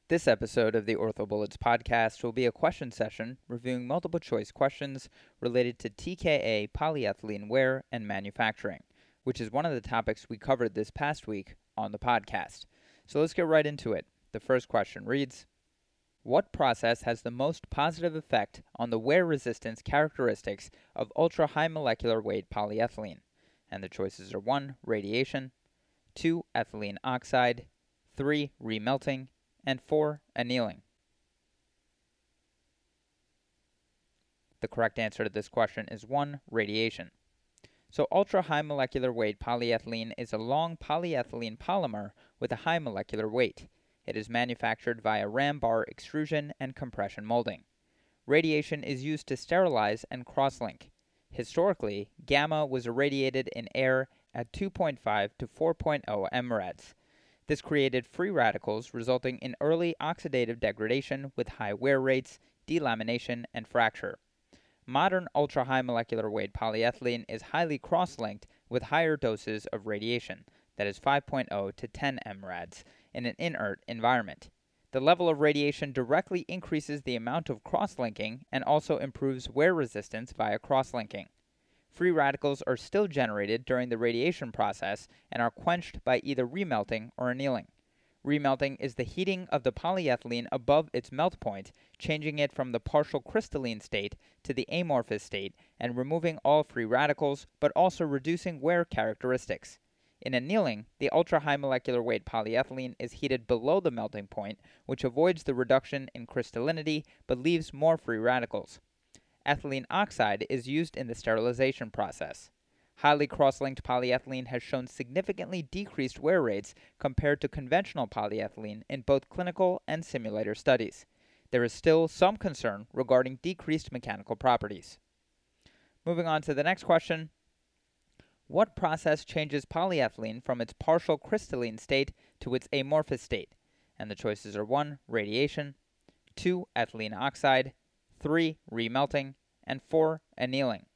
This episode of the OrthoBullets podcast will be a question session reviewing multiple choice questions related to TKA polyethylene wear and manufacturing, which is one of the topics we covered this past week on the podcast. So let's get right into it. The first question reads, what process has the most positive effect on the wear resistance characteristics of ultra-high molecular weight polyethylene? And the choices are 1. Radiation, 2. Ethylene oxide, 3. Remelting, and 4. Annealing. The correct answer to this question is 1. Radiation. So ultra-high molecular weight polyethylene is a long polyethylene polymer with a high molecular weight. It is manufactured via ram bar extrusion and compression molding. Radiation is used to sterilize and cross-link. Historically, gamma was irradiated in air at 2.5 to 4.0 mrads. This created free radicals, resulting in early oxidative degradation with high wear rates, delamination, and fracture. Modern ultra-high molecular weight polyethylene is highly cross-linked with higher doses of radiation, that is 5.0 to 10 mrads, in an inert environment. The level of radiation directly increases the amount of cross-linking and also improves wear resistance via cross-linking. Free radicals are still generated during the radiation process and are quenched by either remelting or annealing. Remelting is the heating of the polyethylene above its melt point, changing it from the partial crystalline state to the amorphous state and removing all free radicals, but also reducing wear characteristics. In annealing, the ultra-high molecular weight polyethylene is heated below the melting point, which avoids the reduction in crystallinity but leaves more free radicals. Ethylene oxide is used in the sterilization process. Highly cross-linked polyethylene has shown significantly decreased wear rates compared to conventional polyethylene in both clinical and simulator studies. There is still some concern regarding decreased mechanical properties. Moving on to the next question. What process changes polyethylene from its partial crystalline state to its amorphous state? And the choices are 1. Radiation, 2. Ethylene oxide, 3. Remelting, and 4. Annealing.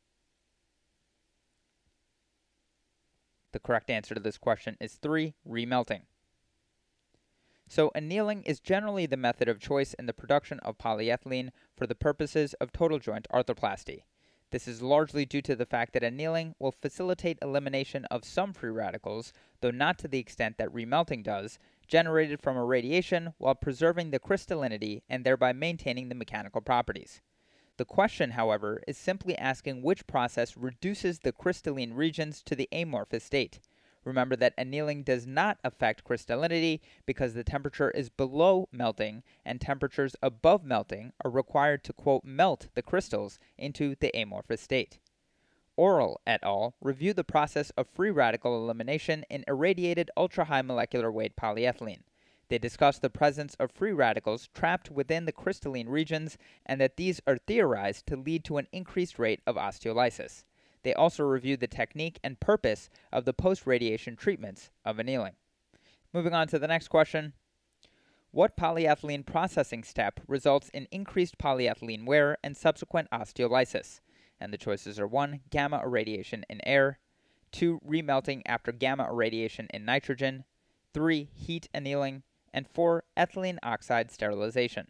The correct answer to this question is 3. Remelting. So annealing is generally the method of choice in the production of polyethylene for the purposes of total joint arthroplasty. This is largely due to the fact that annealing will facilitate elimination of some free radicals, though not to the extent that remelting does, generated from irradiation while preserving the crystallinity and thereby maintaining the mechanical properties. The question, however, is simply asking which process reduces the crystalline regions to the amorphous state. Remember that annealing does not affect crystallinity because the temperature is below melting and temperatures above melting are required to, quote, melt the crystals into the amorphous state. Orell et al. Review the process of free radical elimination in irradiated ultra-high molecular weight polyethylene. They discuss the presence of free radicals trapped within the crystalline regions and that these are theorized to lead to an increased rate of osteolysis. They also review the technique and purpose of the post-radiation treatments of annealing. Moving on to the next question. What polyethylene processing step results in increased polyethylene wear and subsequent osteolysis? And the choices are 1. Gamma irradiation in air, 2. Remelting after gamma irradiation in nitrogen, 3. Heat annealing, and 4. Ethylene oxide sterilization.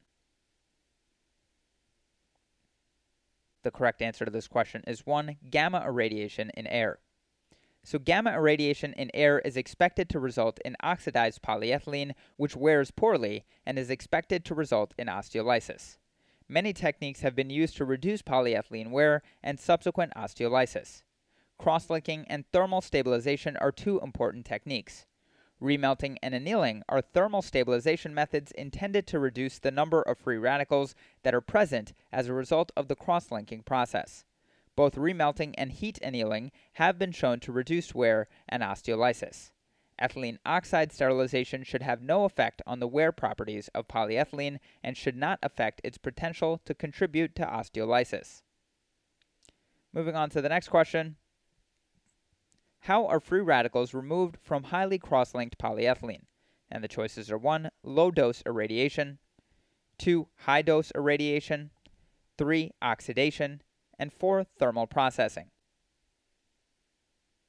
The correct answer to this question is 1. Gamma irradiation in air. So gamma irradiation in air is expected to result in oxidized polyethylene, which wears poorly and is expected to result in osteolysis. Many techniques have been used to reduce polyethylene wear and subsequent osteolysis. Cross-linking and thermal stabilization are two important techniques. Remelting and annealing are thermal stabilization methods intended to reduce the number of free radicals that are present as a result of the cross-linking process. Both remelting and heat annealing have been shown to reduce wear and osteolysis. Ethylene oxide sterilization should have no effect on the wear properties of polyethylene and should not affect its potential to contribute to osteolysis. Moving on to the next question. How are free radicals removed from highly cross-linked polyethylene? And the choices are 1. Low-dose irradiation, 2. High-dose irradiation, 3. Oxidation, and 4. Thermal processing.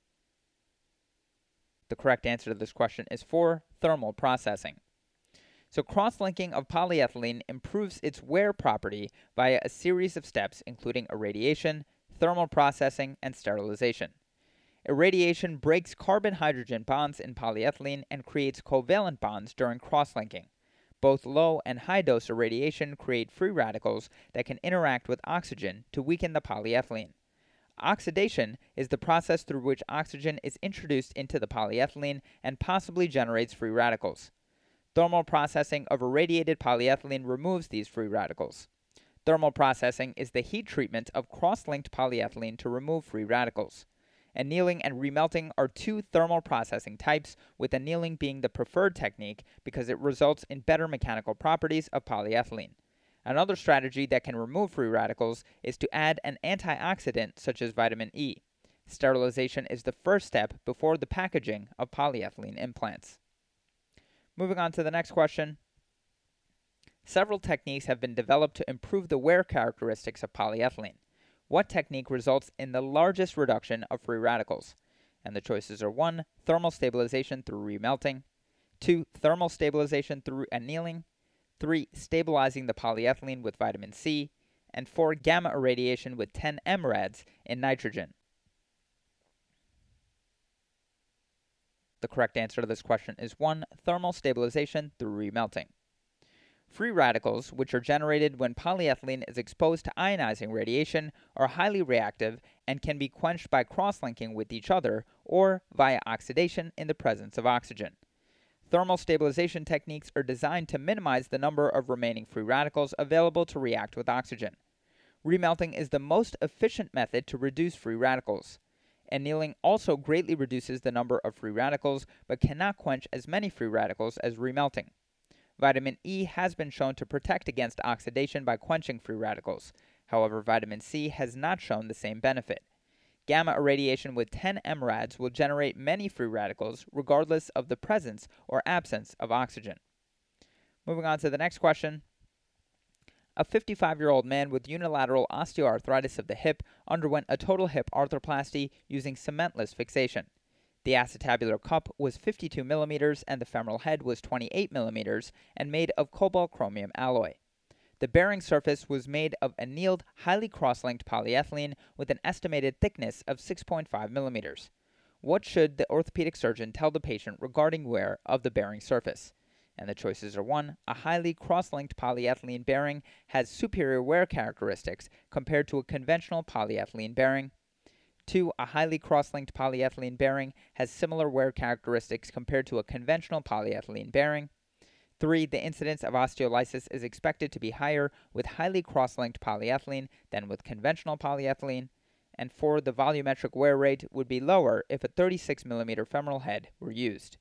The correct answer to this question is 4. Thermal processing. So cross-linking of polyethylene improves its wear property via a series of steps including irradiation, thermal processing, and sterilization. Irradiation breaks carbon-hydrogen bonds in polyethylene and creates covalent bonds during cross-linking. Both low and high-dose irradiation create free radicals that can interact with oxygen to weaken the polyethylene. Oxidation is the process through which oxygen is introduced into the polyethylene and possibly generates free radicals. Thermal processing of irradiated polyethylene removes these free radicals. Thermal processing is the heat treatment of cross-linked polyethylene to remove free radicals. Annealing and remelting are two thermal processing types, with annealing being the preferred technique because it results in better mechanical properties of polyethylene. Another strategy that can remove free radicals is to add an antioxidant such as vitamin E. Sterilization is the first step before the packaging of polyethylene implants. Moving on to the next question. Several techniques have been developed to improve the wear characteristics of polyethylene. What technique results in the largest reduction of free radicals? And the choices are 1. Thermal stabilization through remelting, 2. Thermal stabilization through annealing, 3. Stabilizing the polyethylene with vitamin C, and 4. Gamma irradiation with 10 mrads in nitrogen. The correct answer to this question is 1. Thermal stabilization through remelting. Free radicals, which are generated when polyethylene is exposed to ionizing radiation, are highly reactive and can be quenched by cross-linking with each other or via oxidation in the presence of oxygen. Thermal stabilization techniques are designed to minimize the number of remaining free radicals available to react with oxygen. Remelting is the most efficient method to reduce free radicals. Annealing also greatly reduces the number of free radicals but cannot quench as many free radicals as remelting. Vitamin E has been shown to protect against oxidation by quenching free radicals. However, vitamin C has not shown the same benefit. Gamma irradiation with 10 mrads will generate many free radicals regardless of the presence or absence of oxygen. Moving on to the next question. A 55-year-old man with unilateral osteoarthritis of the hip underwent a total hip arthroplasty using cementless fixation. The acetabular cup was 52 millimeters and the femoral head was 28 millimeters and made of cobalt chromium alloy. The bearing surface was made of annealed, highly cross-linked polyethylene with an estimated thickness of 6.5 millimeters. What should the orthopedic surgeon tell the patient regarding wear of the bearing surface? And the choices are 1. A highly cross-linked polyethylene bearing has superior wear characteristics compared to a conventional polyethylene bearing. 2. A highly cross-linked polyethylene bearing has similar wear characteristics compared to a conventional polyethylene bearing. 3. The incidence of osteolysis is expected to be higher with highly cross-linked polyethylene than with conventional polyethylene. And 4. The volumetric wear rate would be lower if a 36 millimeter femoral head were used.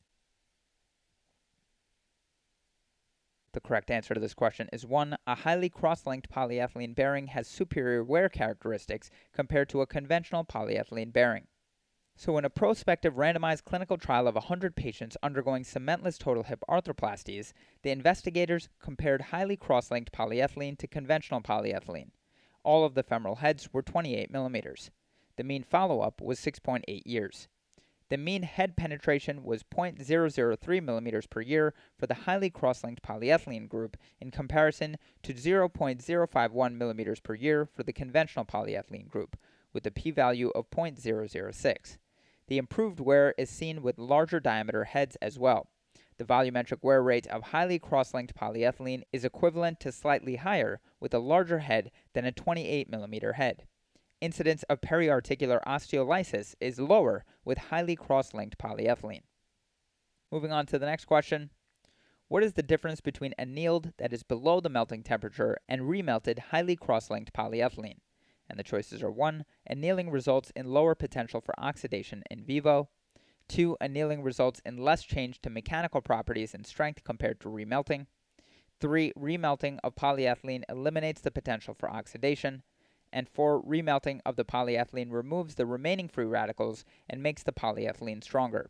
The correct answer to this question is 1. A highly cross-linked polyethylene bearing has superior wear characteristics compared to a conventional polyethylene bearing. So in a prospective randomized clinical trial of 100 patients undergoing cementless total hip arthroplasties, the investigators compared highly cross-linked polyethylene to conventional polyethylene. All of the femoral heads were 28 millimeters. The mean follow-up was 6.8 years. The mean head penetration was 0.003 millimeters per year for the highly cross-linked polyethylene group in comparison to 0.051 millimeters per year for the conventional polyethylene group, with a p-value of 0.006. The improved wear is seen with larger diameter heads as well. The volumetric wear rate of highly cross-linked polyethylene is equivalent to slightly higher with a larger head than a 28 millimeter head. Incidence of periarticular osteolysis is lower with highly cross-linked polyethylene. Moving on to the next question. What is the difference between annealed, that is below the melting temperature, and remelted highly cross-linked polyethylene? And the choices are 1. Annealing results in lower potential for oxidation in vivo. 2. Annealing results in less change to mechanical properties and strength compared to remelting. 3. Remelting of polyethylene eliminates the potential for oxidation. And 4. Remelting of the polyethylene removes the remaining free radicals and makes the polyethylene stronger.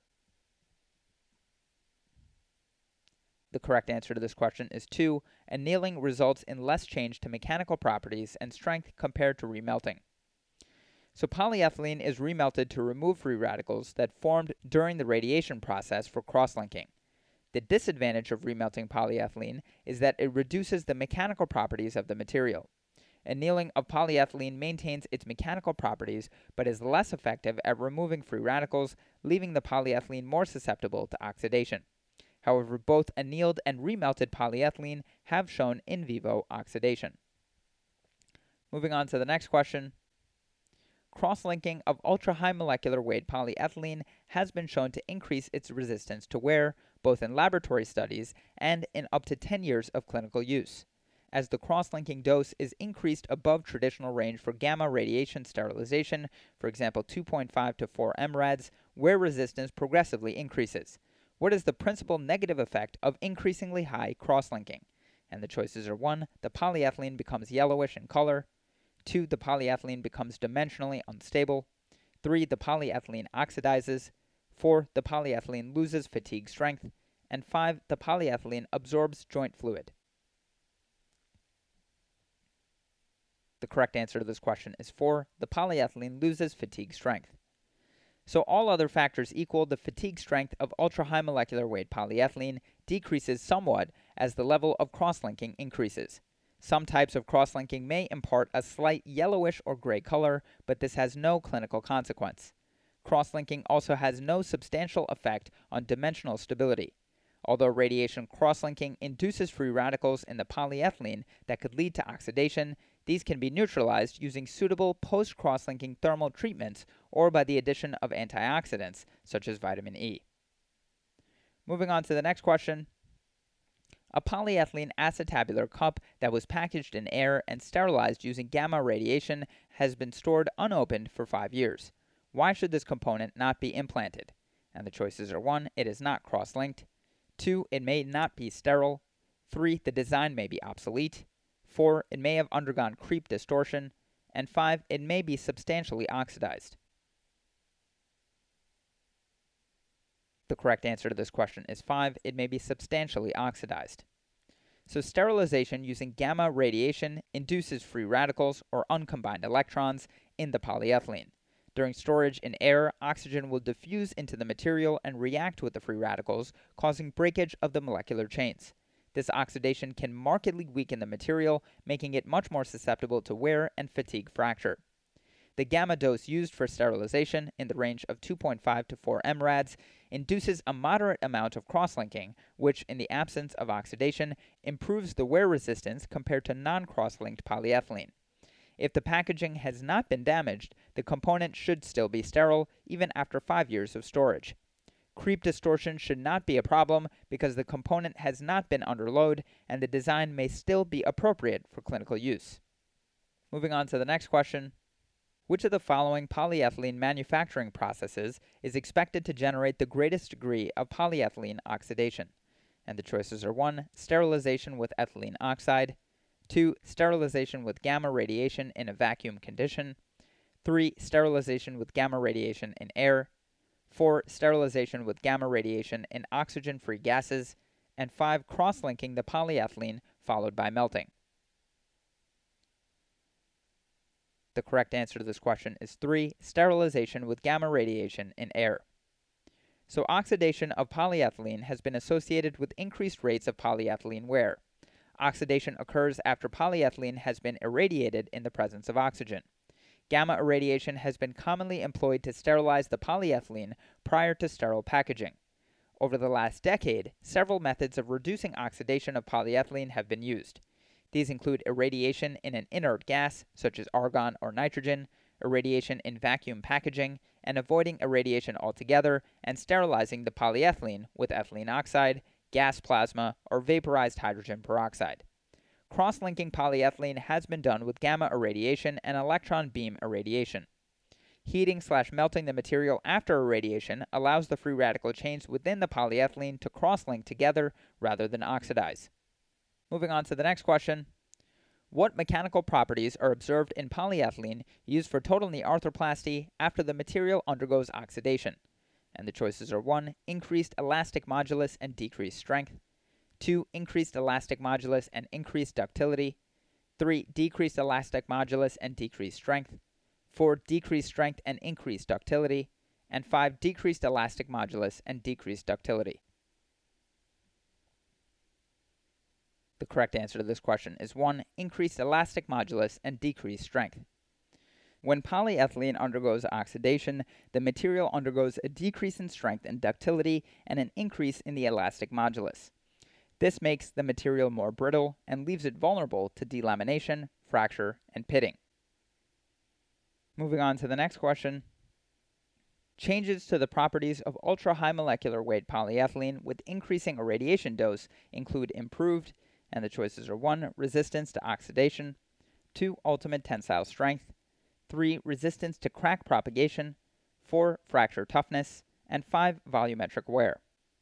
The correct answer to this question is 2. Annealing results in less change to mechanical properties and strength compared to remelting. So polyethylene is remelted to remove free radicals that formed during the radiation process for cross-linking. The disadvantage of remelting polyethylene is that it reduces the mechanical properties of the material. Annealing of polyethylene maintains its mechanical properties but is less effective at removing free radicals, leaving the polyethylene more susceptible to oxidation. However, both annealed and remelted polyethylene have shown in vivo oxidation. Moving on to the next question. Cross-linking of ultra-high molecular weight polyethylene has been shown to increase its resistance to wear, both in laboratory studies and in up to 10 years of clinical use. As the cross-linking dose is increased above traditional range for gamma radiation sterilization, for example 2.5 to 4 mrads, wear resistance progressively increases. What is the principal negative effect of increasingly high cross-linking? And the choices are 1. The polyethylene becomes yellowish in color. 2. The polyethylene becomes dimensionally unstable. 3. The polyethylene oxidizes. 4. The polyethylene loses fatigue strength. And 5. The polyethylene absorbs joint fluid. The correct answer to this question is 4. The polyethylene loses fatigue strength. So all other factors equal, the fatigue strength of ultra-high molecular weight polyethylene decreases somewhat as the level of cross-linking increases. Some types of cross-linking may impart a slight yellowish or gray color, but this has no clinical consequence. Cross-linking also has no substantial effect on dimensional stability. Although radiation cross-linking induces free radicals in the polyethylene that could lead to oxidation, these can be neutralized using suitable post-cross-linking thermal treatments or by the addition of antioxidants, such as vitamin E. Moving on to the next question. A polyethylene acetabular cup that was packaged in air and sterilized using gamma radiation has been stored unopened for 5 years. Why should this component not be implanted? And the choices are 1. It is not cross-linked. 2. It may not be sterile. 3. The design may be obsolete. 4. It may have undergone creep distortion. And 5. It may be substantially oxidized. The correct answer to this question is 5. It may be substantially oxidized. So sterilization using gamma radiation induces free radicals or uncombined electrons in the polyethylene. During storage in air, oxygen will diffuse into the material and react with the free radicals, causing breakage of the molecular chains. This oxidation can markedly weaken the material, making it much more susceptible to wear and fatigue fracture. The gamma dose used for sterilization, in the range of 2.5 to 4 mrads, induces a moderate amount of cross-linking, which, in the absence of oxidation, improves the wear resistance compared to non-cross-linked polyethylene. If the packaging has not been damaged, the component should still be sterile, even after 5 years of storage. Creep distortion should not be a problem because the component has not been under load, and the design may still be appropriate for clinical use. Moving on to the next question. Which of the following polyethylene manufacturing processes is expected to generate the greatest degree of polyethylene oxidation? And the choices are 1. Sterilization with ethylene oxide. 2. Sterilization with gamma radiation in a vacuum condition. 3. Sterilization with gamma radiation in air. 4. Sterilization with gamma radiation in oxygen-free gases. And 5. Cross-linking the polyethylene followed by melting. The correct answer to this question is 3. Sterilization with gamma radiation in air. So oxidation of polyethylene has been associated with increased rates of polyethylene wear. Oxidation occurs after polyethylene has been irradiated in the presence of oxygen. Gamma irradiation has been commonly employed to sterilize the polyethylene prior to sterile packaging. Over the last decade, several methods of reducing oxidation of polyethylene have been used. These include irradiation in an inert gas, such as argon or nitrogen, irradiation in vacuum packaging, and avoiding irradiation altogether and sterilizing the polyethylene with ethylene oxide, gas plasma, or vaporized hydrogen peroxide. Cross-linking polyethylene has been done with gamma irradiation and electron beam irradiation. Heating/melting the material after irradiation allows the free radical chains within the polyethylene to cross-link together rather than oxidize. Moving on to the next question. What mechanical properties are observed in polyethylene used for total knee arthroplasty after the material undergoes oxidation? And the choices are 1. Increased elastic modulus and decreased strength. 2. Increased elastic modulus and increased ductility. 3. Decreased elastic modulus and decreased strength. 4. Decreased strength and increased ductility. And 5. Decreased elastic modulus and decreased ductility. The correct answer to this question is 1. Increased elastic modulus and decreased strength. When polyethylene undergoes oxidation, the material undergoes a decrease in strength and ductility and an increase in the elastic modulus. This makes the material more brittle and leaves it vulnerable to delamination, fracture, and pitting. Moving on to the next question. Changes to the properties of ultra-high molecular weight polyethylene with increasing irradiation dose include improved, and the choices are 1. Resistance to oxidation, 2. Ultimate tensile strength, 3. Resistance to crack propagation, 4. Fracture toughness, and 5. Volumetric wear.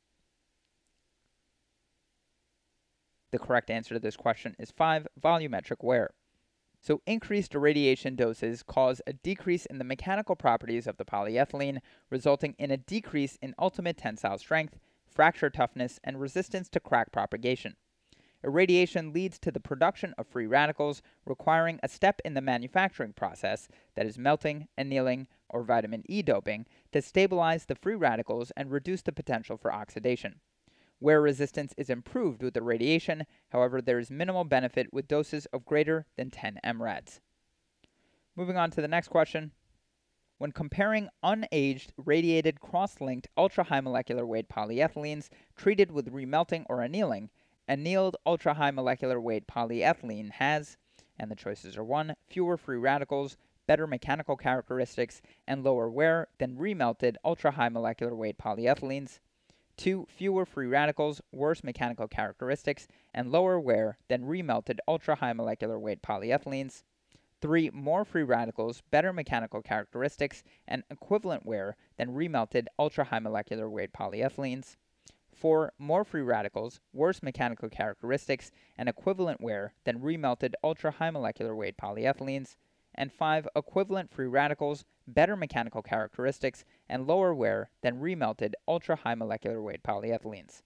The correct answer to this question is 5. Volumetric wear. So increased irradiation doses cause a decrease in the mechanical properties of the polyethylene, resulting in a decrease in ultimate tensile strength, fracture toughness, and resistance to crack propagation. Irradiation leads to the production of free radicals, requiring a step in the manufacturing process, that is melting, annealing, or vitamin E doping, to stabilize the free radicals and reduce the potential for oxidation. Wear resistance is improved with irradiation, however, there is minimal benefit with doses of greater than 10 mrads. Moving on to the next question. When comparing unaged, radiated, cross-linked, ultra-high molecular weight polyethylenes treated with remelting or annealing, annealed ultra-high molecular weight polyethylene has, and the choices are 1. Fewer free radicals, better mechanical characteristics, and lower wear than remelted ultra-high molecular weight polyethylenes, 2. Fewer free radicals, worse mechanical characteristics, and lower wear than remelted ultra-high molecular weight polyethylenes, 3. More free radicals, better mechanical characteristics, and equivalent wear than remelted ultra-high molecular weight polyethylenes, 4. More free radicals, worse mechanical characteristics, and equivalent wear than remelted ultra-high molecular weight polyethylenes, and 5. Equivalent free radicals, better mechanical characteristics, and lower wear than remelted ultra-high molecular weight polyethylenes.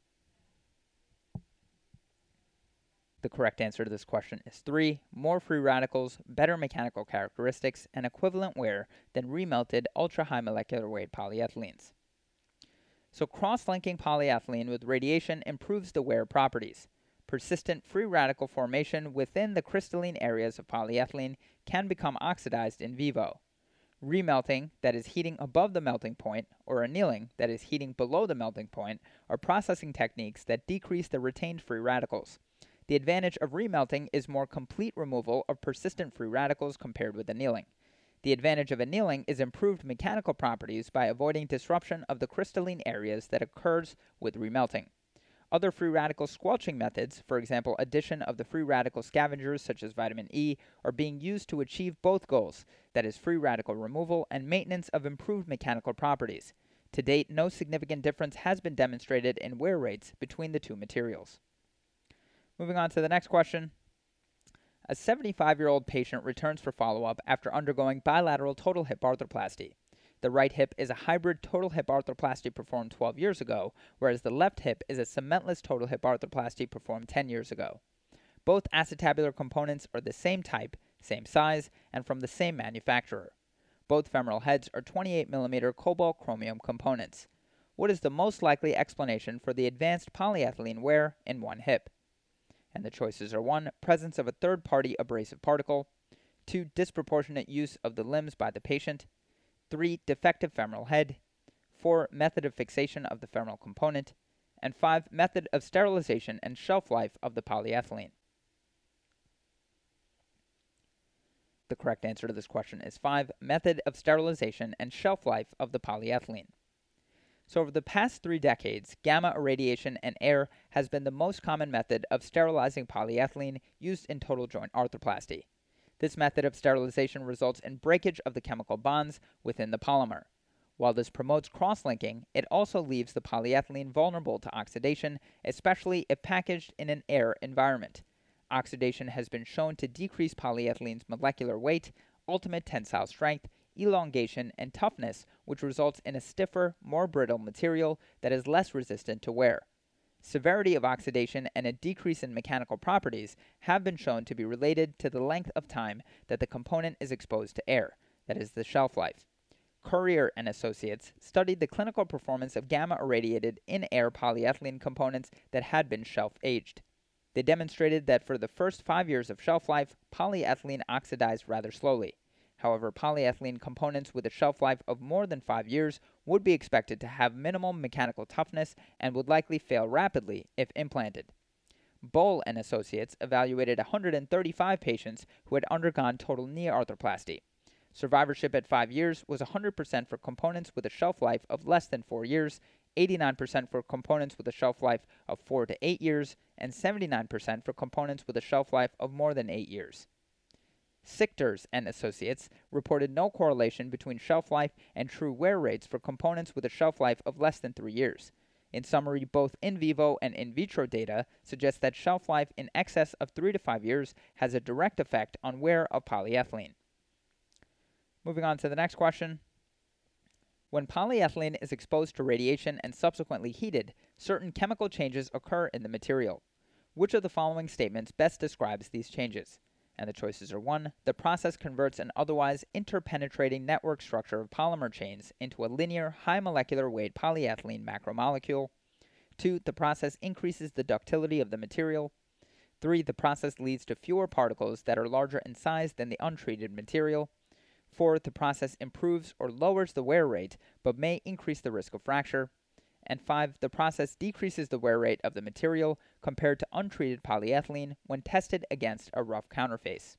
The correct answer to this question is 3. More free radicals, better mechanical characteristics, and equivalent wear than remelted ultra-high molecular weight polyethylenes. So cross-linking polyethylene with radiation improves the wear properties. Persistent free radical formation within the crystalline areas of polyethylene can become oxidized in vivo. Remelting, that is heating above the melting point, or annealing, that is heating below the melting point, are processing techniques that decrease the retained free radicals. The advantage of remelting is more complete removal of persistent free radicals compared with annealing. The advantage of annealing is improved mechanical properties by avoiding disruption of the crystalline areas that occurs with remelting. Other free radical squelching methods, for example addition of the free radical scavengers such as vitamin E, are being used to achieve both goals, that is free radical removal and maintenance of improved mechanical properties. To date, no significant difference has been demonstrated in wear rates between the two materials. Moving on to the next question. A 75-year-old patient returns for follow-up after undergoing bilateral total hip arthroplasty. The right hip is a hybrid total hip arthroplasty performed 12 years ago, whereas the left hip is a cementless total hip arthroplasty performed 10 years ago. Both acetabular components are the same type, same size, and from the same manufacturer. Both femoral heads are 28mm cobalt chromium components. What is the most likely explanation for the advanced polyethylene wear in one hip? And the choices are 1. Presence of a third-party abrasive particle, 2. Disproportionate use of the limbs by the patient, 3. Defective femoral head, 4. Method of fixation of the femoral component, and 5. Method of sterilization and shelf life of the polyethylene. The correct answer to this question is 5. Method of sterilization and shelf life of the polyethylene. So over the past 3 decades, gamma irradiation and air has been the most common method of sterilizing polyethylene used in total joint arthroplasty. This method of sterilization results in breakage of the chemical bonds within the polymer. While this promotes cross-linking, it also leaves the polyethylene vulnerable to oxidation, especially if packaged in an air environment. Oxidation has been shown to decrease polyethylene's molecular weight, ultimate tensile strength, elongation, and toughness, which results in a stiffer, more brittle material that is less resistant to wear. Severity of oxidation and a decrease in mechanical properties have been shown to be related to the length of time that the component is exposed to air, that is, the shelf life. Currier and Associates studied the clinical performance of gamma-irradiated in-air polyethylene components that had been shelf-aged. They demonstrated that for the first 5 years of shelf life, polyethylene oxidized rather slowly. However, polyethylene components with a shelf life of more than 5 years would be expected to have minimal mechanical toughness and would likely fail rapidly if implanted. Bohl and Associates evaluated 135 patients who had undergone total knee arthroplasty. Survivorship at 5 years was 100% for components with a shelf life of less than 4 years, 89% for components with a shelf life of 4 to 8 years, and 79% for components with a shelf life of more than 8 years. Sichters and Associates reported no correlation between shelf life and true wear rates for components with a shelf life of less than 3 years. In summary, both in vivo and in vitro data suggest that shelf life in excess of 3 to 5 years has a direct effect on wear of polyethylene. Moving on to the next question. When polyethylene is exposed to radiation and subsequently heated, certain chemical changes occur in the material. Which of the following statements best describes these changes? And the choices are 1. The process converts an otherwise interpenetrating network structure of polymer chains into a linear, high molecular weight polyethylene macromolecule. 2. The process increases the ductility of the material. 3. The process leads to fewer particles that are larger in size than the untreated material. 4. The process improves or lowers the wear rate, but may increase the risk of fracture. And 5. The process decreases the wear rate of the material compared to untreated polyethylene when tested against a rough counterface.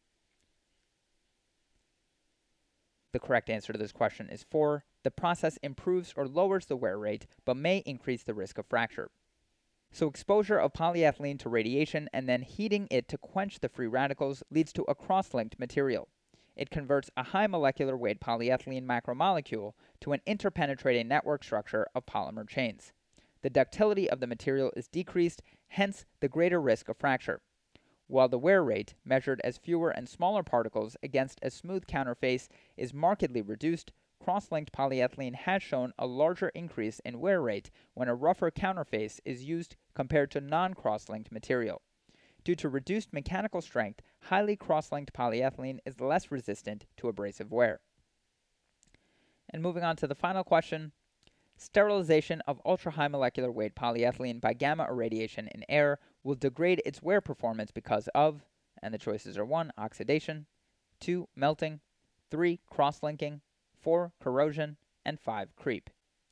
The correct answer to this question is 4. The process improves or lowers the wear rate, but may increase the risk of fracture. So exposure of polyethylene to radiation and then heating it to quench the free radicals leads to a cross-linked material. It converts a high molecular weight polyethylene macromolecule to an interpenetrating network structure of polymer chains. The ductility of the material is decreased, hence the greater risk of fracture. While the wear rate, measured as fewer and smaller particles against a smooth counterface, is markedly reduced, cross-linked polyethylene has shown a larger increase in wear rate when a rougher counterface is used compared to non-cross-linked material. Due to reduced mechanical strength, highly cross-linked polyethylene is less resistant to abrasive wear. And moving on to the final question, sterilization of ultra-high molecular weight polyethylene by gamma irradiation in air will degrade its wear performance because of, and the choices are 1. Oxidation, 2. Melting, 3. Cross-linking, 4. Corrosion, and 5. Creep.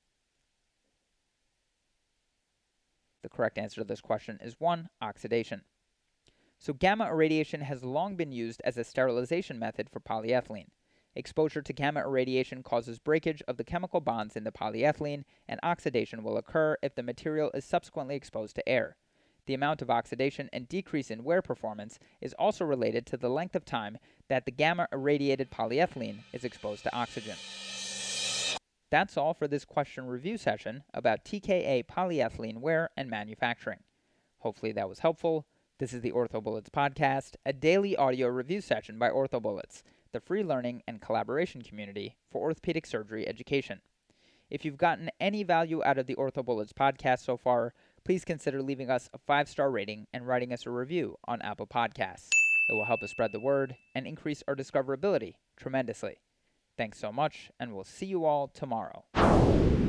The correct answer to this question is 1. Oxidation. So gamma irradiation has long been used as a sterilization method for polyethylene. Exposure to gamma irradiation causes breakage of the chemical bonds in the polyethylene, and oxidation will occur if the material is subsequently exposed to air. The amount of oxidation and decrease in wear performance is also related to the length of time that the gamma irradiated polyethylene is exposed to oxygen. That's all for this question review session about TKA polyethylene wear and manufacturing. Hopefully that was helpful. This is the OrthoBullets podcast, a daily audio review session by OrthoBullets, the free learning and collaboration community for orthopedic surgery education. If you've gotten any value out of the OrthoBullets podcast so far, please consider leaving us a 5-star rating and writing us a review on Apple Podcasts. It will help us spread the word and increase our discoverability tremendously. Thanks so much, and we'll see you all tomorrow.